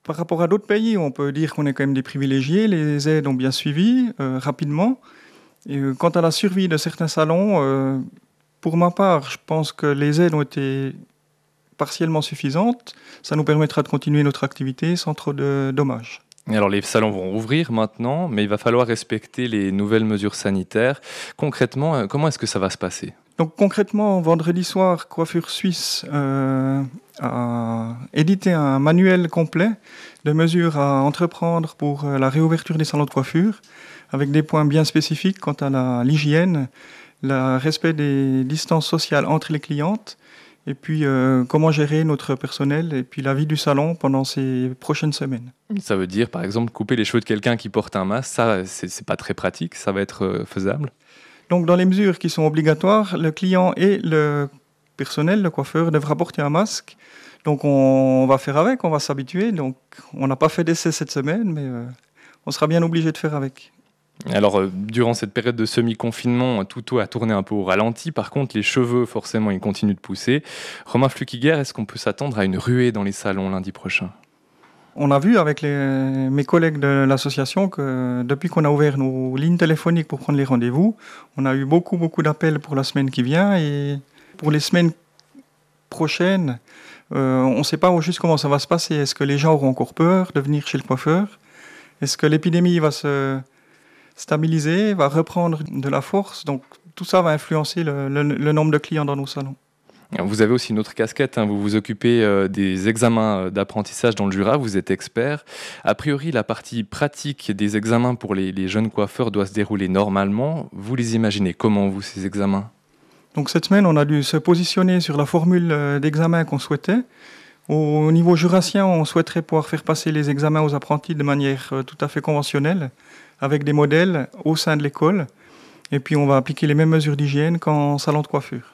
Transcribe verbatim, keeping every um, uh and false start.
Par rapport à d'autres pays, on peut dire qu'on est quand même des privilégiés. Les aides ont bien suivi euh, rapidement. Et, euh, quant à la survie de certains salons, euh, pour ma part, je pense que les aides ont été partiellement suffisantes. Ça nous permettra de continuer notre activité sans trop de dommages. Et alors les salons vont rouvrir maintenant, mais il va falloir respecter les nouvelles mesures sanitaires. Concrètement, euh, comment est-ce que ça va se passer? Donc concrètement, vendredi soir, Coiffure Suisse euh, a édité un manuel complet de mesures à entreprendre pour euh, la réouverture des salons de coiffure, avec des points bien spécifiques quant à la- l'hygiène, le respect des distances sociales entre les clientes, et puis euh, comment gérer notre personnel et puis la vie du salon pendant ces prochaines semaines. Ça veut dire, par exemple, couper les cheveux de quelqu'un qui porte un masque. Ça, c'est c'est pas très pratique. Ça va être euh, faisable. Donc dans les mesures qui sont obligatoires, le client et le personnel, le coiffeur, devra porter un masque. Donc on va faire avec, on va s'habituer. Donc on n'a pas fait d'essai cette semaine, mais euh, on sera bien obligé de faire avec. Alors, euh, durant cette période de semi-confinement, tout a tourné un peu au ralenti. Par contre, les cheveux, forcément, ils continuent de pousser. Romain Flukiger, est-ce qu'on peut s'attendre à une ruée dans les salons lundi prochain? On a vu avec les- mes collègues de l'association que depuis qu'on a ouvert nos lignes téléphoniques pour prendre les rendez-vous, on a eu beaucoup, beaucoup d'appels pour la semaine qui vient et pour les semaines prochaines, euh, on ne sait pas au juste comment ça va se passer. Est-ce que les gens auront encore peur de venir chez le coiffeur? Est-ce que l'épidémie va se stabiliser, va reprendre de la force? Donc tout ça va influencer le, le- le nombre de clients dans nos salons. Vous avez aussi une autre casquette, hein. Vous vous occupez euh, des examens euh, d'apprentissage dans le Jura, vous êtes expert. A priori, la partie pratique des examens pour les, les jeunes coiffeurs doit se dérouler normalement. Vous les imaginez comment, vous, ces examens? Donc cette semaine, on a dû se positionner sur la formule euh, d'examen qu'on souhaitait. Au, au niveau jurassien, on souhaiterait pouvoir faire passer les examens aux apprentis de manière euh, tout à fait conventionnelle, avec des modèles au sein de l'école. Et puis on va appliquer les mêmes mesures d'hygiène qu'en salon de coiffure.